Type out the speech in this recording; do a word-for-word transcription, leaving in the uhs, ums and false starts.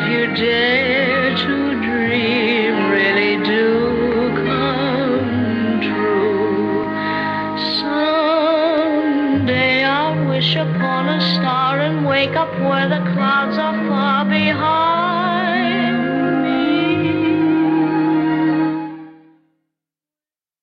you dare to dream really do come true. Someday I'll wish upon a star and wake up where the clouds are far behind.